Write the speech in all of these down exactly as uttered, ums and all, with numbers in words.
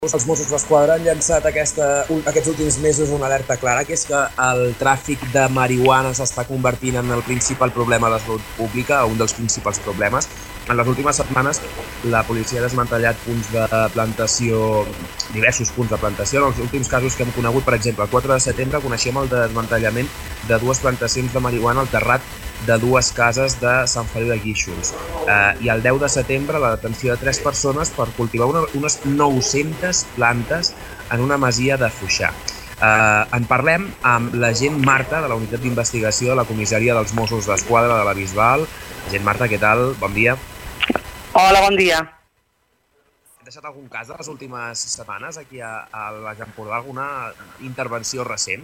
Els Mossos d'Esquadra han llançat aquesta, aquests últims mesos una alerta clara, que és que el tràfic de marihuana s'està convertint en el principal problema de salut pública, un dels principals problemes. En les últimes setmanes, la policia ha desmantellat punts de plantació, diversos punts de plantació. En els últims casos que hem conegut, per exemple, el quatre de setembre coneixem el desmantellament de dues plantacions de marihuana al terrat de dues cases de Sant Feliu de Guíxols. Eh, I el deu de setembre la detenció de tres persones per cultivar una, unes nou-centes plantes en una masia de Foixà. Eh, en parlem amb l'agent Marta, de la unitat d'investigació de la comissaria dels Mossos d'Esquadra de la Bisbal. Agent Marta, què tal? Bon dia. Hola, bon dia. Hem deixat algun cas de les últimes setmanes aquí a, a l'Baix Empordà, alguna intervenció recent?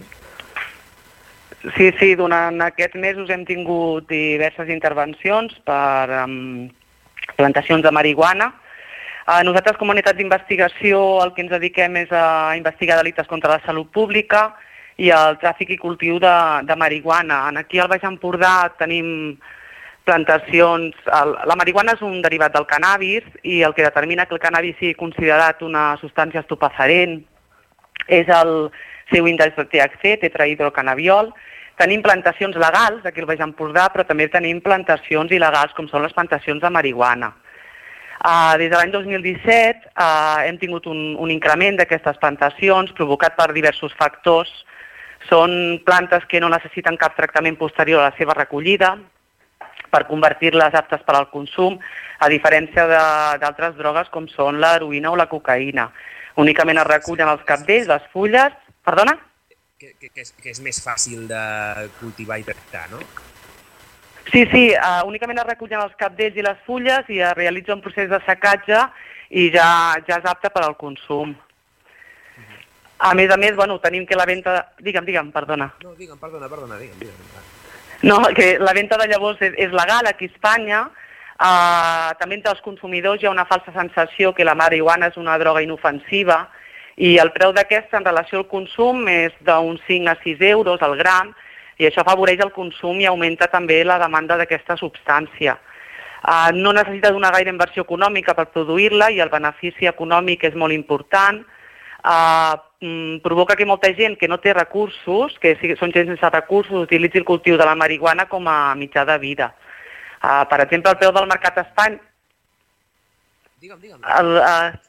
Sí, sí, durant aquests mesos hem tingut diverses intervencions per um, plantacions de marihuana. Uh, nosaltres, com a unitat d'investigació, el que ens dediquem és a investigar delictes contra la salut pública i el tràfic i cultiu de, de marihuana. Aquí al Baix Empordà tenim plantacions... El, la marihuana és un derivat del cannabis i el que determina que el cannabis sigui considerat una substància estupefaent és el seu índex de T H C, tetrahidrocannabiol. Tenim plantacions legals aquí al Baix Empordà, però també tenim plantacions il·legals, com són les plantacions de marihuana. Uh, des de l'any dos mil disset uh, hem tingut un, un increment d'aquestes plantacions provocat per diversos factors. Són plantes que no necessiten cap tractament posterior a la seva recollida per convertir-les aptes per al consum, a diferència d'altres drogues com són l'heroïna o la cocaïna. Únicament es recullen els cabdells, les fulles... Perdona? Que, que, que, és, que és més fàcil de cultivar i tractar, no? Sí, sí, uh, únicament es recullen els cabdells i les fulles i es realitza un procés de secatge i ja, ja és apte per al consum. Uh-huh. A més a més, bueno, tenim que la venda... Digue'm, digue'm, perdona. No, digue'm, perdona, perdona, digue'm, digue'm. No, que la venda de llavors és, és legal aquí a Espanya. Uh, també entre els consumidors hi ha una falsa sensació que la marihuana és una droga inofensiva i el preu d'aquesta en relació al consum és d'uns cinc a sis euros al gram i això afavoreix el consum i augmenta també la demanda d'aquesta substància. Uh, no necessita d'una gaire inversió econòmica per produir-la i el benefici econòmic és molt important. Uh, provoca que molta gent que no té recursos, que són gent sense recursos, utilitzi el cultiu de la marihuana com a mitjà de vida. Uh, per exemple, el preu del mercat a Espanya... Digue'm, digue'm. El, uh,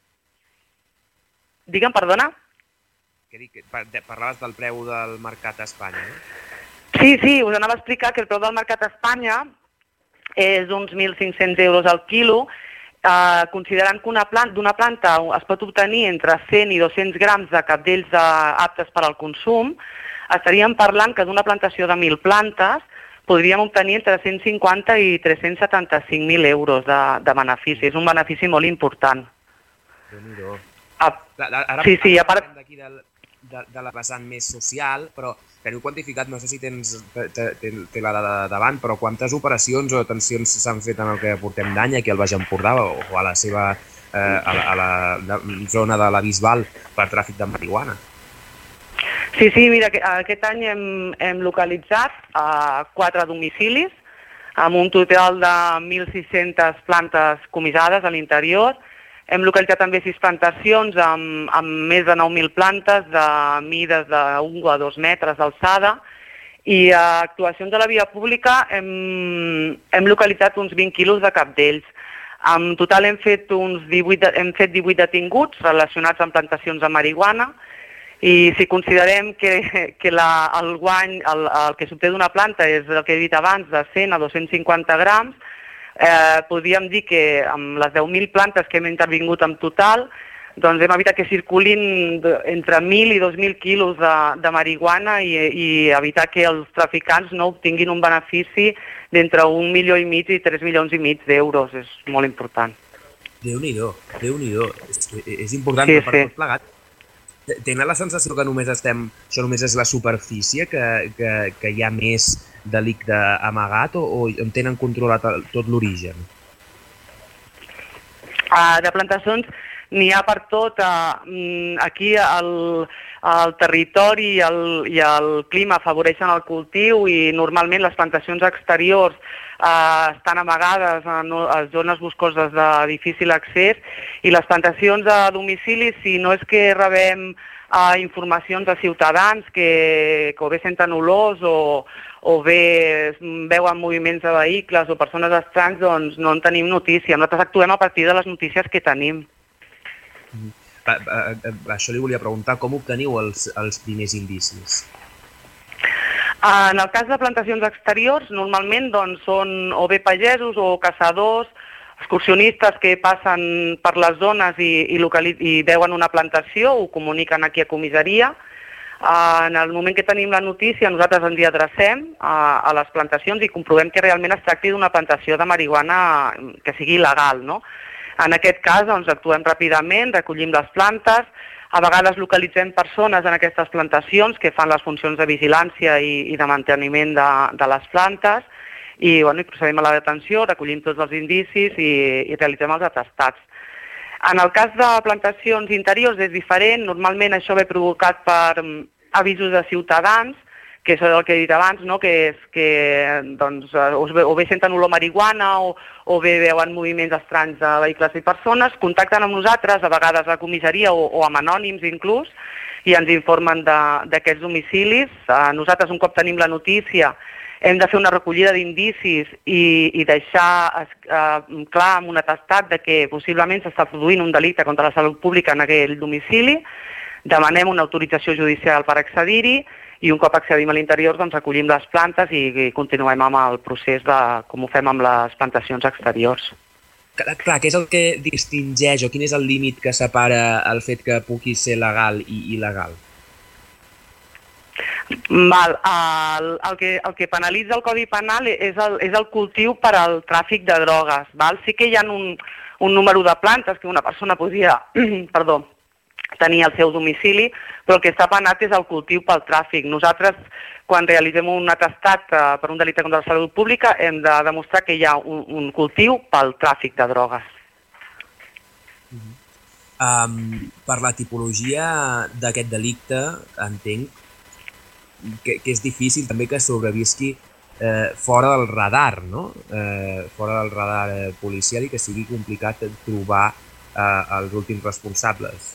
Digue'm, perdona? Que dic, parlaves del preu del mercat a Espanya, no? Sí, sí, us anava a explicar que el preu del mercat a Espanya és d'uns mil cinc-cents euros al quilo, eh, considerant que una planta, d'una planta es pot obtenir entre cent i dos-cents grams de cabdells de, aptes per al consum, estaríem parlant que d'una plantació de mil plantes podríem obtenir entre cent cinquanta i tres-cents setanta-cinc mil euros de, de benefici. És un benefici molt important. Déu-n'hi-do. Ah, Ara sí, sí, a part... d'aquí de, de, de la vessant més social, però teniu quantificat, no sé si tens té, té la dada davant, però quantes operacions o detencions s'han fet en el que portem d'any aquí al Baix Empordà o, o a la seva eh, a la, a la zona de la Bisbal per tràfic de marihuana? Sí, sí, mira, aquest any hem, hem localitzat uh, quatre domicilis amb un total de mil sis-centes plantes comissades a l'interior. Hem localitzat també sis plantacions amb, amb més de nou mil plantes de mides d'un a dos metres d'alçada i a actuacions de la via pública hem, hem localitzat uns vint quilos de cabdells. En total hem fet, uns divuit, hem fet divuit detinguts relacionats amb plantacions de marihuana i si considerem que, que la, el guany, el, el que s'obté d'una planta és el que he dit abans, de cent a dos-cents cinquanta grams, Eh, podríem dir que amb les deu mil plantes que hem intervingut en total doncs hem evitat que circulin entre mil i dos mil quilos de, de marihuana i, i evitar que els traficants no obtinguin un benefici d'entre un milió i mig i tres milions i mig d'euros. És molt important. Déu-n'hi-do, Déu-n'hi-do. És, és important, sí, però per sí. tot plegat. Tenen la sensació que només estem, això només és la superfície, que, que, que hi ha més delicte amagat o, o en tenen controlat tot l'origen? Uh, de plantacions n'hi ha per tot. Uh, aquí el, el territori i el, i el clima afavoreixen el cultiu i normalment les plantacions exteriors eh, estan amagades en, en zones boscoses de difícil accés, i les plantacions a domicili, si no és que rebem eh, informacions de ciutadans que, que o bé senten olors o, o bé veuen moviments de vehicles o persones estranys, doncs no en tenim notícia. Nosaltres actuem a partir de les notícies que tenim. Mm-hmm. A, a, a, això li volia preguntar, com obteniu els, els primers indicis? En el cas de plantacions exteriors, normalment doncs, són o bé pagesos o caçadors, excursionistes que passen per les zones i, i, i veuen una plantació, ho comuniquen aquí a comissaria. En el moment que tenim la notícia, nosaltres ens hi adrecem a, a les plantacions i comprovem que realment es tracti d'una plantació de marihuana que sigui il·legal, no? En aquest cas, doncs, actuem ràpidament, recollim les plantes, a vegades localitzem persones en aquestes plantacions que fan les funcions de vigilància i, i de manteniment de, de les plantes i, bueno, i procedim a la detenció, recollim tots els indicis i, i realitzem els atestats. En el cas de plantacions interiors és diferent, normalment això ve provocat per avisos de ciutadans, que és el que he dit abans, no? que, és, que doncs, o bé senten olor marihuana o, o bé veuen moviments estranys de vehicles i persones, contacten amb nosaltres, a vegades a comissaria o, o amb anònims inclús, i ens informen d'aquests domicilis. Nosaltres, un cop tenim la notícia, hem de fer una recollida d'indicis i, i deixar eh, clar amb un atestat de que possiblement s'està produint un delicte contra la salut pública en aquell domicili, demanem una autorització judicial per accedir-hi, i un cop accedim a l'interior doncs recollim les plantes i, i continuem amb el procés de com ho fem amb les plantacions exteriors. Clar, clar, què és el que distingeix o quin és el límit que separa el fet que pugui ser legal i il·legal? Val, el, el, que, el que penalitza el Codi Penal és el, és el cultiu per al tràfic de drogues. Val? Sí que hi ha un, un número de plantes que una persona podria perdó, tenir al seu domicili, però el que està penat és el cultiu pel tràfic. Nosaltres, quan realitzem un atestat per un delicte contra la salut pública, hem de demostrar que hi ha un, un cultiu pel tràfic de drogues. Uh-huh. um, per la tipologia d'aquest delicte, entenc que, que és difícil també que sobrevisqui eh, fora del radar, no? Eh, fora del radar eh, policial i que sigui complicat trobar eh, els últims responsables.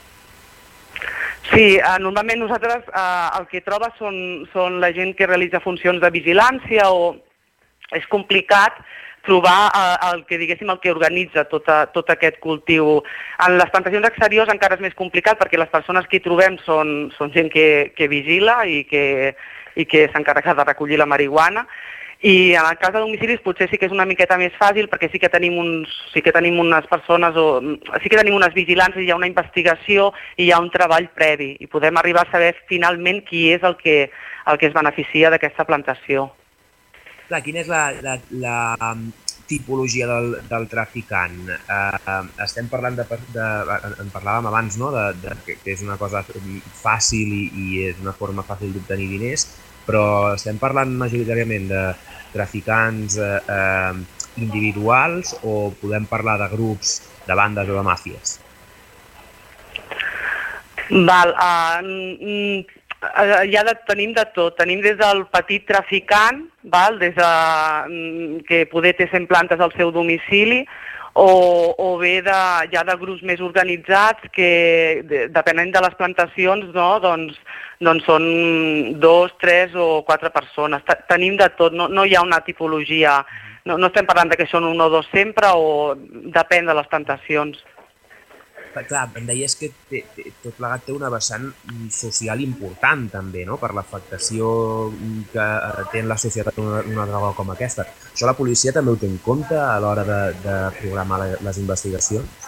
Sí, eh, normalment nosaltres eh, el que troba són, són la gent que realitza funcions de vigilància o és complicat trobar eh, el que diguéssim el que organitza tot, a, tot aquest cultiu. En les plantacions exteriors encara és més complicat perquè les persones que hi trobem són, són gent que, que vigila i que, i que s'encarrega de recollir la marihuana. I en el cas de domicilis potser sí que és una miqueta més fàcil perquè sí que tenim, uns, sí que tenim unes persones o sí que tenim unes vigilàncies, hi ha una investigació i hi ha un treball previ i podem arribar a saber finalment qui és el que, el que es beneficia d'aquesta plantació. Clar, quina és la, la, la tipologia del, del traficant? Uh, estem parlant de, de, en parlàvem abans, no? de, de, que és una cosa fàcil i, i és una forma fàcil d'obtenir diners, però estem parlant majoritàriament de traficants eh, eh, individuals o podem parlar de grups, de bandes o de màfies? Val, uh, ja de, tenim de tot. Tenim des del petit traficant, val, des de, que poder té cent plantes al seu domicili, o, o bé de, ja de grups més organitzats que, de, depenent de les plantacions, no, doncs, doncs són dos, tres o quatre persones. Tenim de tot, no, no hi ha una tipologia, no, no estem parlant de que són un o dos sempre o depèn de les plantacions. Clar, em deies que té, té, tot plegat té una vessant social important també, no? Per l'afectació que té en la societat una, una droga com aquesta. Això la policia també ho té en compte a l'hora de, de programar les investigacions?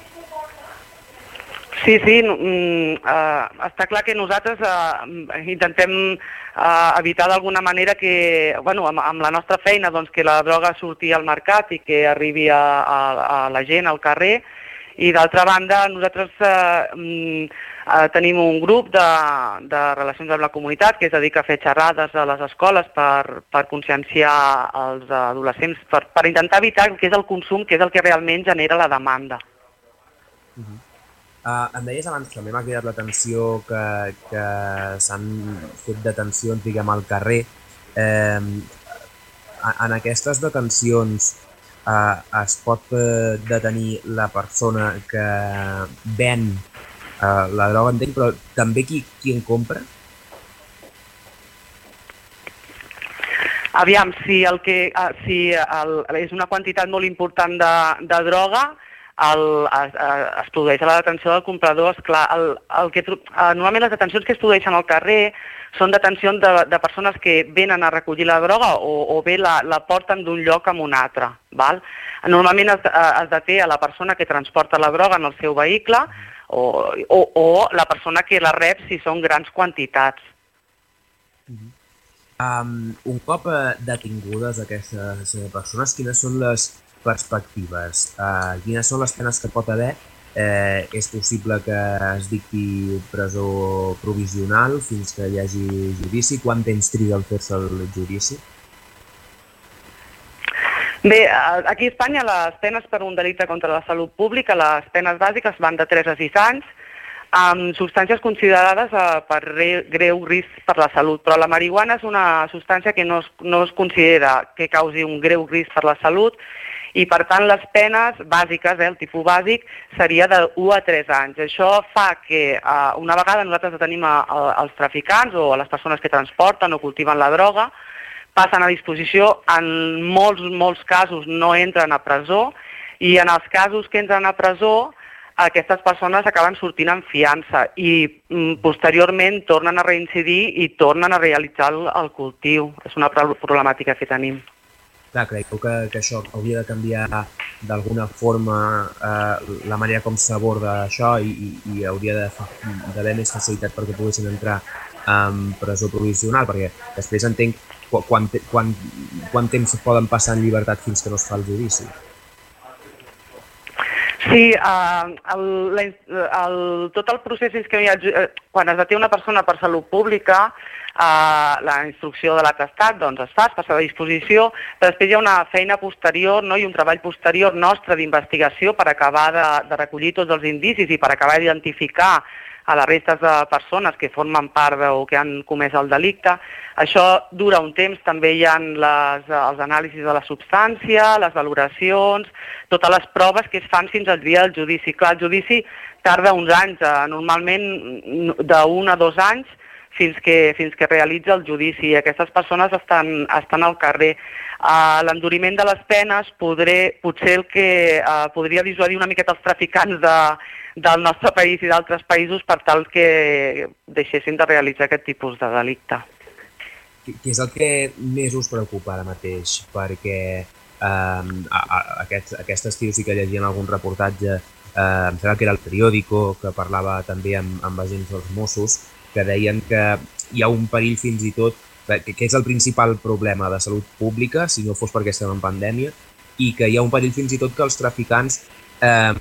Sí, sí, mm, uh, està clar que nosaltres uh, intentem uh, evitar d'alguna manera que, bueno, amb, amb la nostra feina, doncs, que la droga surti al mercat i que arribi a, a, a la gent al carrer. I d'altra banda, nosaltres uh, uh, tenim un grup de, de relacions amb la comunitat que es dedica a fer xerrades a les escoles per, per conscienciar els adolescents, per, per intentar evitar què és el consum, que és el que realment genera la demanda. Uh-huh. Uh, em deies abans, també m'ha cridat l'atenció que, que s'han fet detencions, diguem, al carrer. Eh, en aquestes detencions eh, es pot eh, detenir la persona que ven eh, la droga, entenc, però també qui, qui en compra? Aviam, si, el que, si el, és una quantitat molt important de, de droga, el, es, es produeix a la detenció del comprador. Esclar, el, el que, normalment les detencions que es produeixen al carrer són detencions de, de persones que venen a recollir la droga o, o bé la, la porten d'un lloc a un altre. Val? Normalment es, es deté a la persona que transporta la droga en el seu vehicle o, o, o la persona que la rep si són grans quantitats. Mm-hmm. Um, un cop uh, detingudes aquestes uh, persones, quines són les perspectives? Uh, quines són les penes que pot haver? Uh, és possible que es dicti presó provisional fins que hi hagi judici? Quant temps triga el fer-se el judici? Bé, aquí a Espanya les penes per un delicte contra la salut pública, les penes bàsiques van de tres a sis anys, amb substàncies considerades uh, per re, greu risc per la salut, però la marihuana és una substància que no es, no es considera que causi un greu risc per la salut i per tant les penes bàsiques, eh, el tipus bàsic, seria de u a tres anys. Això fa que uh, una vegada nosaltres detenim a, a, als traficants o a les persones que transporten o cultiven la droga, passen a disposició, en molts, molts casos no entren a presó i en els casos que entren a presó aquestes persones acaben sortint en fiança i mm, posteriorment tornen a reincidir i tornen a realitzar el, el cultiu. És una problemàtica que tenim. Clar, creieu que, que això hauria de canviar d'alguna forma eh, la manera com s'aborda això i, i, i hauria d'haver més facilitat perquè poguessin entrar en presó provisional, perquè després entenc quan, quan, quan temps poden passar en llibertat fins que no es fa el judici. Sí, uh, el, la, el, tot el procés és que ha, quan es deté una persona per salut pública, uh, la instrucció de l'atestat doncs, es fa, es passa a disposició, però després hi ha una feina posterior, no? I un treball posterior nostre d'investigació per acabar de, de recollir tots els indicis i per acabar d'identificar a les restes de persones que formen part de, o que han comès el delicte. Això dura un temps, també hi ha les, els anàlisis de la substància, les valoracions, totes les proves que es fan fins al dia del judici. Clar, el judici tarda uns anys, normalment d'un a dos anys, fins que, fins que realitza el judici. I aquestes persones estan, estan al carrer. Uh, L'enduriment de les penes podré, potser el que uh, podria dissuadir una miqueta els traficants de, del nostre país i d'altres països per tal que deixessin de realitzar aquest tipus de delicte. Què és el que més us preocupa ara mateix? Perquè eh, a, a, aquest, aquest estiu sí que llegien algun reportatge, eh, em sembla que era el Periódico, que parlava també amb, amb agents dels Mossos, que deien que hi ha un perill fins i tot, que, que és el principal problema de salut pública, si no fos perquè estem en pandèmia, i que hi ha un perill fins i tot que els traficants eh,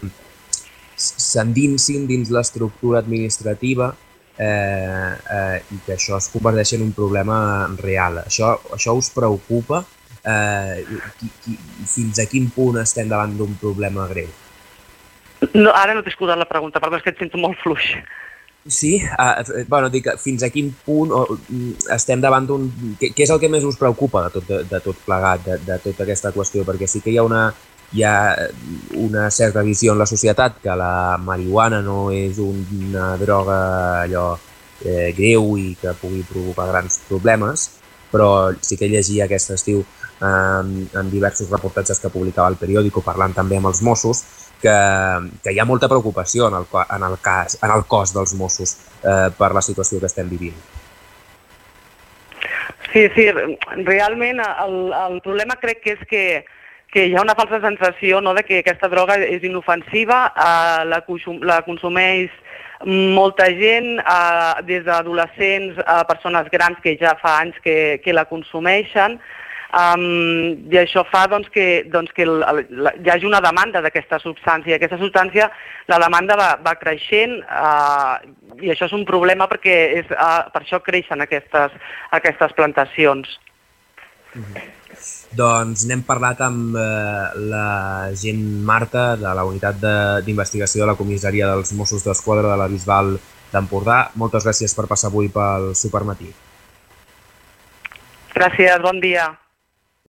s'endinsin dins l'estructura administrativa eh, eh, i que això es converteix en un problema real. Això, això us preocupa? Eh, qui, qui, fins a quin punt estem davant d'un problema greu? No, ara no t'he escoltat la pregunta, perdó, és que et sento molt fluix. Sí? Uh, bueno, dic, fins a quin punt o, estem davant d'un... Què, què és el que més us preocupa de tot, de, de tot plegat, de, de tota aquesta qüestió? Perquè sí que hi ha una... hi ha una certa visió en la societat que la marihuana no és una droga allò eh, greu i que pugui provocar grans problemes, però sí que llegia aquest estiu eh, en diversos reportatges que publicava el Periódico, parlant també amb els Mossos, que, que hi ha molta preocupació en el, en el, cas, en el cos dels Mossos eh, per la situació que estem vivint. Sí, sí, realment el, el problema crec que és que que hi ha una falsa sensació, no?, de que aquesta droga és inofensiva, eh, la, la consumeix molta gent, eh, des d'adolescents a persones grans que ja fa anys que, que la consumeixen, um, i això fa doncs, que, doncs, que el, la, hi hagi una demanda d'aquesta substància. Aquesta substància, la demanda va, va creixent, eh, i això és un problema perquè és, eh, per això creixen aquestes, aquestes plantacions. Mm-hmm. Doncs n'hem parlat amb eh, l'agent Marta de la unitat d'investigació de, de la comissaria dels Mossos d'Esquadra de la Bisbal d'Empordà. Moltes gràcies per passar avui pel Supermatí. Gràcies, bon dia.